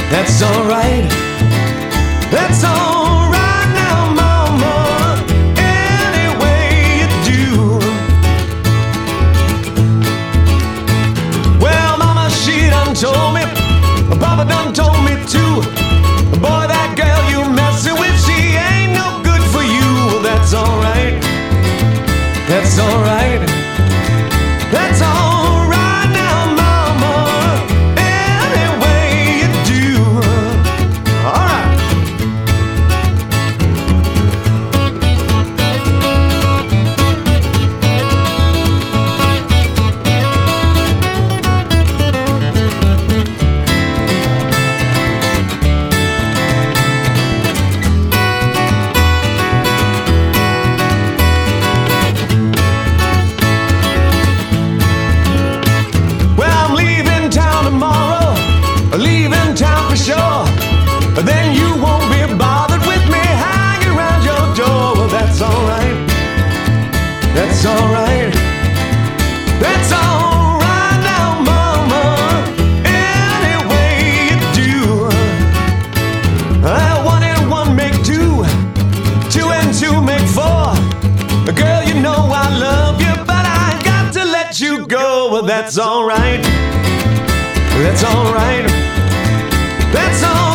That's alright. That's alright now, mama. Any way you do. Well, mama, she done told me. Papa done told me too. Boy, that girl you messing with, she ain't no good for you. Well, that's alright. That's alright. That's alright now, mama. Any way you do. Alright. Leaving town for sure. Then you won't be bothered with me hanging around your door. Well, that's alright. That's alright. That's alright now, mama. Any way you do. One and one make two. Two and two make four. Girl, you know I love you, but I got to let you go. Well, that's alright. That's alright. That's all.